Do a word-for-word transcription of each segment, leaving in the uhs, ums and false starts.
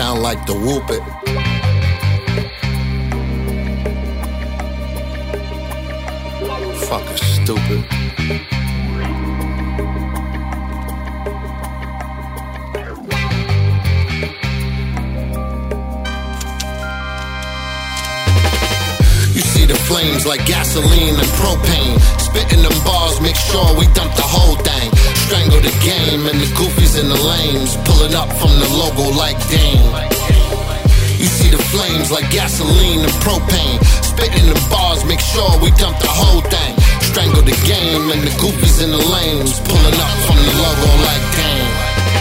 sound like the Whoop It. Fucking stupid. You see the flames like gasoline and propane. Spitting them bars, make sure we dump the whole thing. Strangle the game and the goofies and the lames. Pulling up from the logo like Dame. You see the flames like gasoline and propane. Spitting the bars, make sure we dump the whole thing. Strangle the game and the goofies and the lames. Pulling up from the logo like Dame.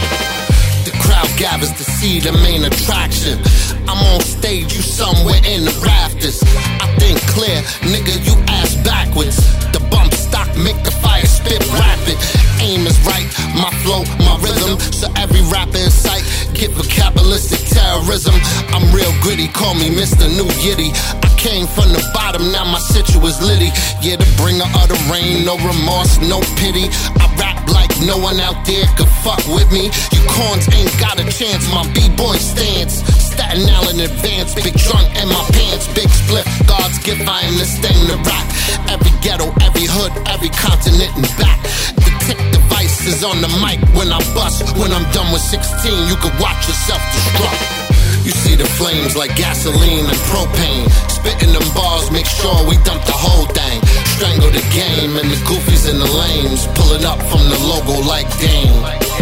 The crowd gathers to see the main attraction. I'm on stage, you somewhere in the rafters. I think clear, nigga, you ass backwards. The bump stock make the fire spit rapid. Aim is right, my flow, my rhythm. So every rapper in sight get vocabalistic terrorism. I'm real gritty, call me Mister New Yitty. I came from the bottom, now my situ is litty. Yeah, the bringer of the rain, no remorse, no pity. I rap like no one out there could fuck with me. You corns ain't got a chance, my B-boy stance. Staten Island advance, big trunk in my pants, big split, God's gift, I am this thing to rock. Every ghetto, every hood, every continent and back. The tick device is on the mic when I bust. When I'm done with sixteen, you can watch yourself destruct. You see the flames like gasoline and propane. Spitting them bars, make sure we dump the whole thing. Strangle the game and the goofies and the lames. Pulling up from the logo like Dame.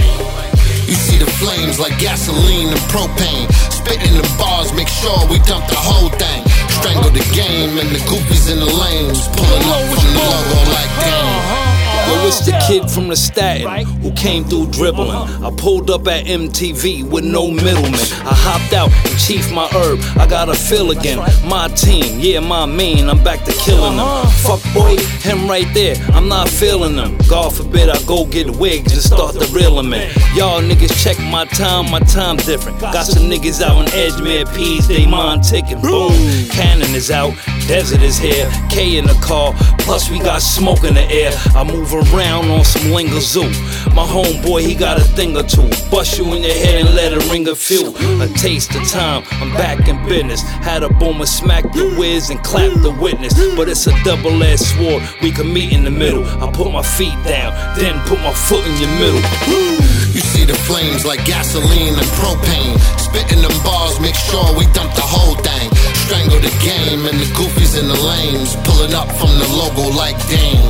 You see the flames like gasoline and propane. Spitting the bars, make sure we dump the whole thing. Strangle the game and the goofies and the lames. Pulling up from the logo like Dame. Yo, it's the kid from the Staten who came through dribbling. I pulled up at M T V with no middleman. I hopped out and chiefed my herb. I got a feel again. My team, yeah, my main. I'm back to killing them. Fuck boy, him right there. I'm not feeling them. God forbid I go get wigs and start the reeling man. Y'all niggas check my time, my time different. Got some niggas out on Edgemere P's, they mind ticking. Boom, Cannon is out, Desert is here, K in the car, plus we got smoke in the air. I move around on some Linga Zoo. My homeboy, he got a thing or two. Bust you in your head and let it ring a few. A taste of time, I'm back in business. Had a boomer smack the whiz and clap the witness. But it's a double-edged sword, we can meet in the middle. I put my feet down, then put my foot in your middle. You see the flames like gasoline and propane. Spitting them bars, make sure we dump the whole thing. Strangle the game and the goofies and the lames. Pulling up from the logo like Dame.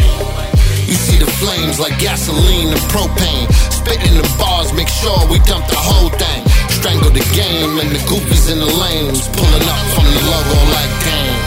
You see the flames like gasoline and propane. Spitting the bars, make sure we dump the whole thing. Strangle the game and the goofies and the lames. Pulling up from the logo like Dame.